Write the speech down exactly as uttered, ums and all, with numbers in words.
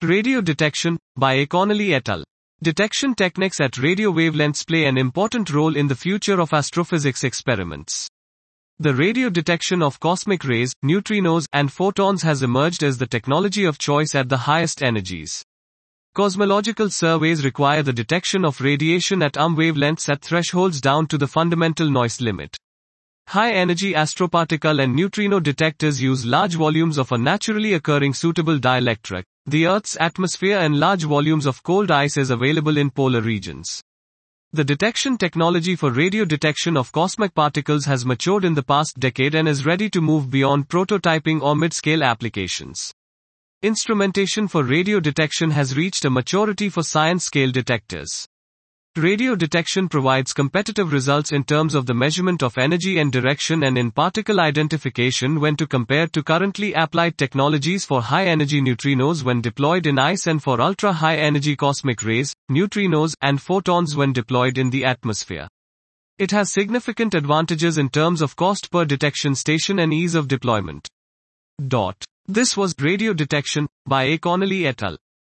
Radio detection, by A. Connolly et al. Detection techniques at radio wavelengths play an important role in the future of astrophysics experiments. The radio detection of cosmic rays, neutrinos, and photons has emerged as the technology of choice at the highest energies. Cosmological surveys require the detection of radiation at um wavelengths at thresholds down to the fundamental noise limit. High-energy astroparticle and neutrino detectors use large volumes of a naturally occurring suitable dielectric, the Earth's atmosphere, and large volumes of cold ice is available in polar regions. The detection technology for radio detection of cosmic particles has matured in the past decade and is ready to move beyond prototyping or mid-scale applications. Instrumentation for radio detection has reached a maturity for science-scale detectors. Radio detection provides competitive results in terms of the measurement of energy and direction and in particle identification when to compare to currently applied technologies for high-energy neutrinos when deployed in ice and for ultra-high-energy cosmic rays, neutrinos, and photons when deployed in the atmosphere. It has significant advantages in terms of cost per detection station and ease of deployment. Dot. This was Radio Detection, by A. Connolly et al.